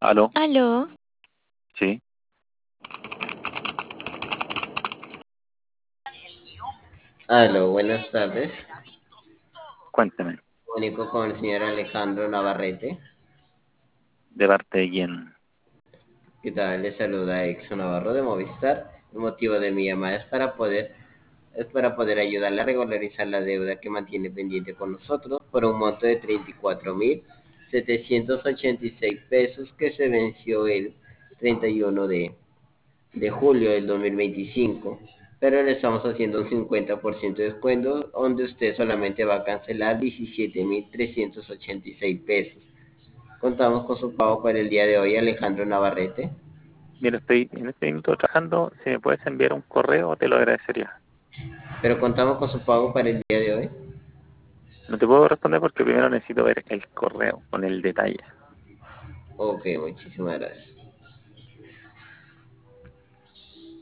Aló, Aló, sí, aló, buenas tardes. cuénteme, Comunico con el señor Alejandro Navarrete. ¿de parte de quién? ¿Qué tal? Le saluda Exo Navarro de Movistar. El motivo de mi llamada es para poder ayudarle a regularizar la deuda que mantiene pendiente con nosotros por un monto de 34.786 pesos que se venció el 31 de julio del 2025, pero le estamos haciendo un 50% de descuento donde usted solamente va a cancelar 17.386 pesos. Contamos con su pago para el día de hoy, Alejandro Navarrete, Mira, estoy en este minuto trabajando, si me puedes enviar un correo te lo agradecería. pero contamos con su pago para el día de hoy. No te puedo responder porque primero necesito ver el correo con el detalle. Ok, muchísimas gracias.